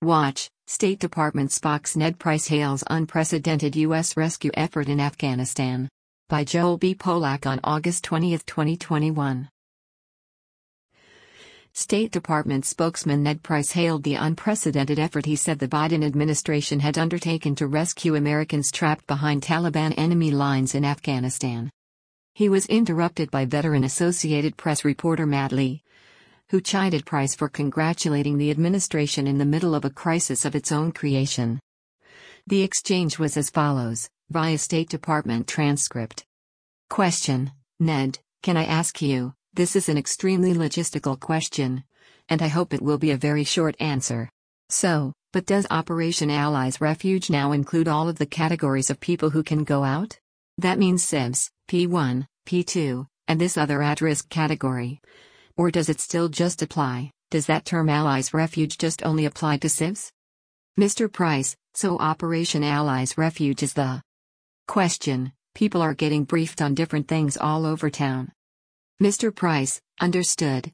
Watch, State Department spokesman Ned Price hails unprecedented U.S. rescue effort in Afghanistan. By Joel B. Polak on August 20, 2021. State Department spokesman Ned Price hailed the unprecedented effort he said the Biden administration had undertaken to rescue Americans trapped behind Taliban enemy lines in Afghanistan. He was interrupted by veteran Associated Press reporter Matt Lee, who chided Price for congratulating the administration in the middle of a crisis of its own creation. The exchange was as follows, via State Department transcript. Question: Ned, can I ask you, this is an extremely logistical question, and I hope it will be a very short answer. But does Operation Allies Refuge now include all of the categories of people who can go out? That means civs, P1, P2, and this other at-risk category. Or does it still just apply? Does that term Allies Refuge just only apply to civs? Mr. Price, so Operation Allies Refuge is the question. People are getting briefed on different things all over town. Mr. Price, understood.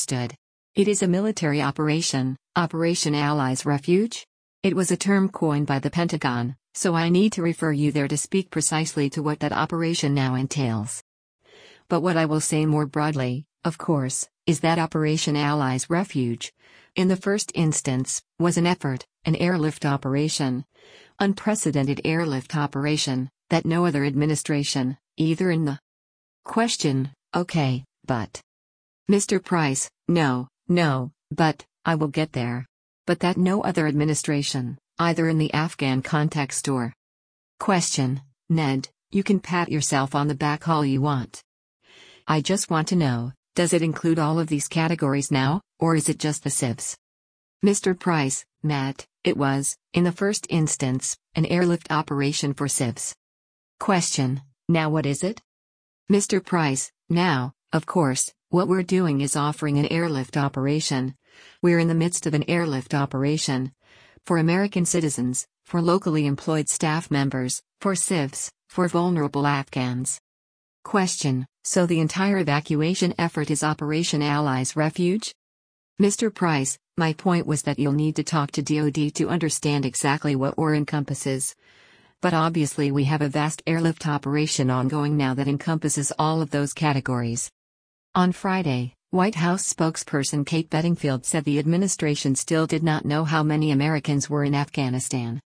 It is a military operation, Operation Allies Refuge? It was a term coined by the Pentagon, so I need to refer you there to speak precisely to what that operation now entails. But what I will say more broadly, of course, is that Operation Allies Refuge, in the first instance, was an effort, an airlift operation. Unprecedented airlift operation, that no other administration, either in the question, okay, but. Mr. Price, no, but, I will get there. But that no other administration, either in the Afghan context or. Question, Ned, you can pat yourself on the back all you want. I just want to know, does it include all of these categories now, or is it just the civs? Mr. Price, Matt, it was, in the first instance, an airlift operation for civs. Question, now what is it? Mr. Price, now, of course, what we're doing is offering an airlift operation. We're in the midst of an airlift operation. For American citizens, for locally employed staff members, for civs, for vulnerable Afghans. Question, so the entire evacuation effort is Operation Allies Refuge? Mr. Price, my point was that you'll need to talk to DoD to understand exactly what war encompasses. But obviously we have a vast airlift operation ongoing now that encompasses all of those categories. On Friday, White House spokesperson Kate Bedingfield said the administration still did not know how many Americans were in Afghanistan.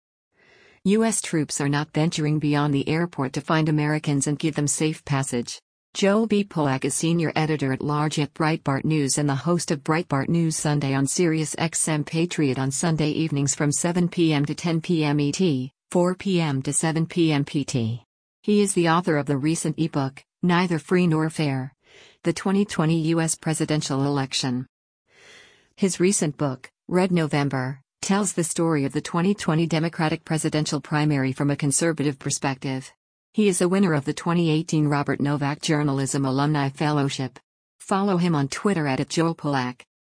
U.S. troops are not venturing beyond the airport to find Americans and give them safe passage. Joel B. Polak is senior editor-at-large at Breitbart News and the host of Breitbart News Sunday on Sirius XM Patriot on Sunday evenings from 7 p.m. to 10 p.m. ET, 4 p.m. to 7 p.m. PT. He is the author of the recent ebook, Neither Free Nor Fair: The 2020 U.S. Presidential Election. His recent book, Red November, tells the story of the 2020 Democratic presidential primary from a conservative perspective. He is a winner of the 2018 Robert Novak Journalism Alumni Fellowship. Follow him on Twitter @JoelPolak.